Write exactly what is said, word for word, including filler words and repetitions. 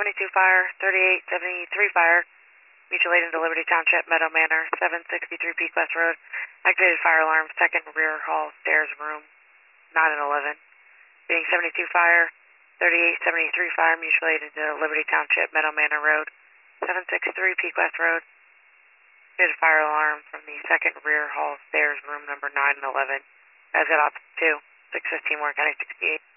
seventy-two fire, thirty-eight seventy-three fire, mutual aid into Liberty Township, Meadow Manor, seven sixty-three Peak West Road, activated fire alarm, second rear hall, stairs, room, nine and eleven. Being seventy-two fire, thirty-eight seventy-three fire, mutual aid into Liberty Township, Meadow Manor Road, seven sixty-three Peak West Road, activated fire alarm from the second rear hall, stairs, room number nine and eleven. Guys got off two, six fifteen Warren County sixty-eight.